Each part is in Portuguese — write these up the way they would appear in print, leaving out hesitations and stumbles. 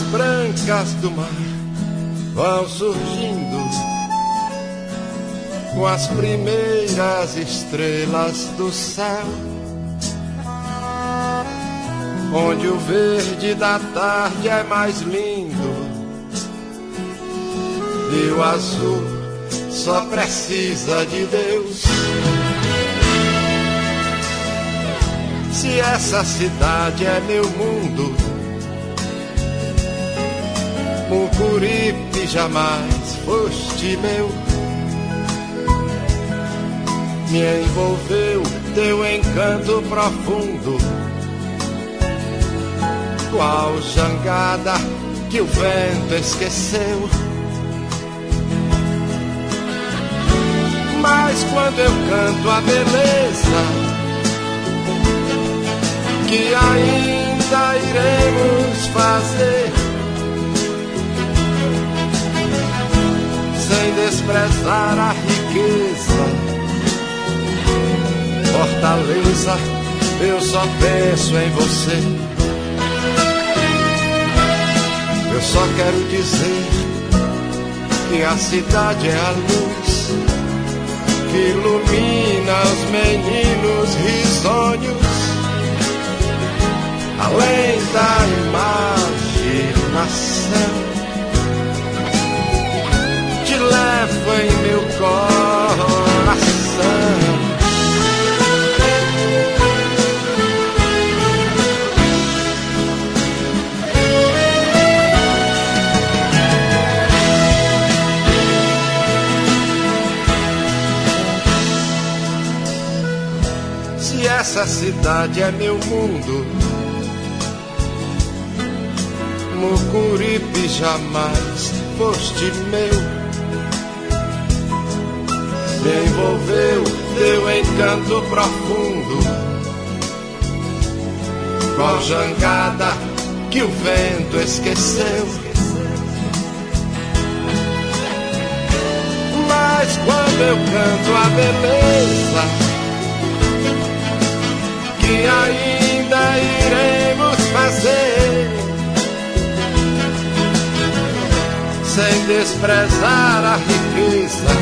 brancas do mar vão surgindo com as primeiras estrelas do céu, onde o verde da tarde é mais lindo e o azul só precisa de Deus. Se essa cidade é meu mundo, Mucuripe jamais foste meu. Me envolveu teu encanto profundo, qual jangada que o vento esqueceu. Mas quando eu canto a beleza que ainda iremos fazer, sem desprezar a riqueza, Fortaleza, eu só penso em você. Eu só quero dizer que a cidade é a luz que ilumina os meninos risonhos, além da imaginação. Te levo em meu coração. Se essa cidade é meu mundo, Mucuripe jamais foste meu. Me envolveu teu encanto profundo, qual jangada que o vento esqueceu. Mas quando eu canto a beleza que ainda iremos fazer, sem desprezar a riqueza,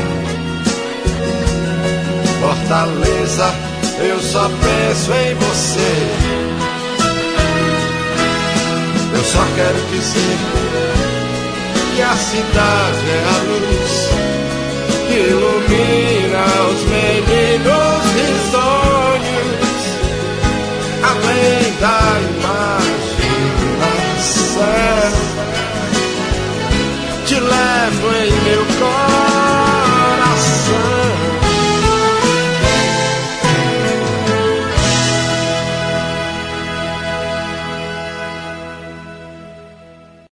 Fortaleza, eu só penso em você. Eu só quero dizer que a cidade é a luz que ilumina os meninos risonhos, além da imaginação. Te levo em meu coração.